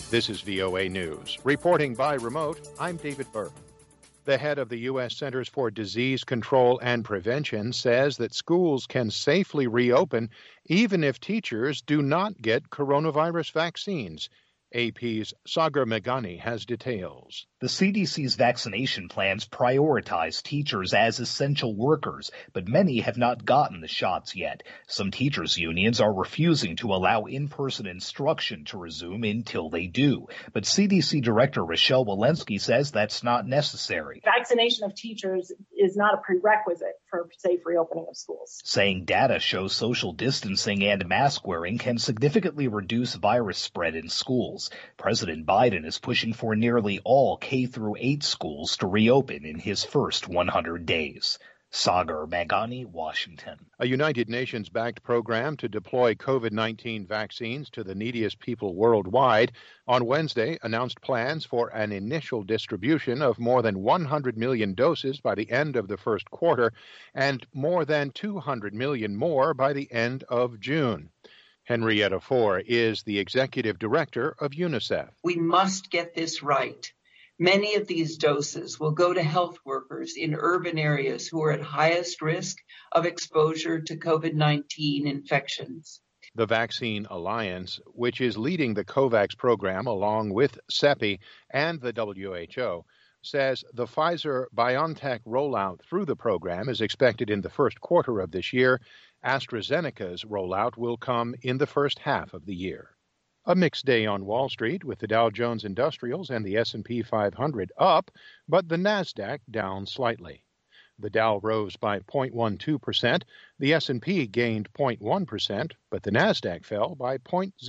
This is VOA News. Reporting by remote, I'm David Burke. The head of the U.S. Centers for Disease Control and Prevention says that schools can safely reopen even if teachers do not get coronavirus vaccines. AP's Sagar Meghani has details. The CDC's vaccination plans prioritize teachers as essential workers, but many have not gotten the shots yet. Some teachers' unions are refusing to allow in-person instruction to resume until they do. But CDC Director Rochelle Walensky says that's not necessary. Vaccination of teachers is not a prerequisite for safe reopening of schools. Saying data shows social distancing and mask wearing can significantly reduce virus spread in schools. President Biden is pushing for nearly all K-8 schools to reopen in his first 100 days. Sagar Meghani, Washington. A United Nations-backed program to deploy COVID-19 vaccines to the neediest people worldwide on Wednesday announced plans for an initial distribution of more than 100 million doses by the end of the first quarter and more than 200 million more by the end of June. Henrietta Fore is the executive director of UNICEF. We must get this right. Many of these doses will go to health workers in urban areas who are at highest risk of exposure to COVID-19 infections. The Vaccine Alliance, which is leading the COVAX program along with CEPI and the WHO, says the Pfizer-BioNTech rollout through the program is expected in the first quarter of this year. AstraZeneca's rollout will come in the first half of the year. A mixed day on Wall Street with the Dow Jones Industrials and the S&P 500 up, but the Nasdaq down slightly. The Dow rose by 0.12%, the S&P gained 0.1%, but the Nasdaq fell by 0.0%.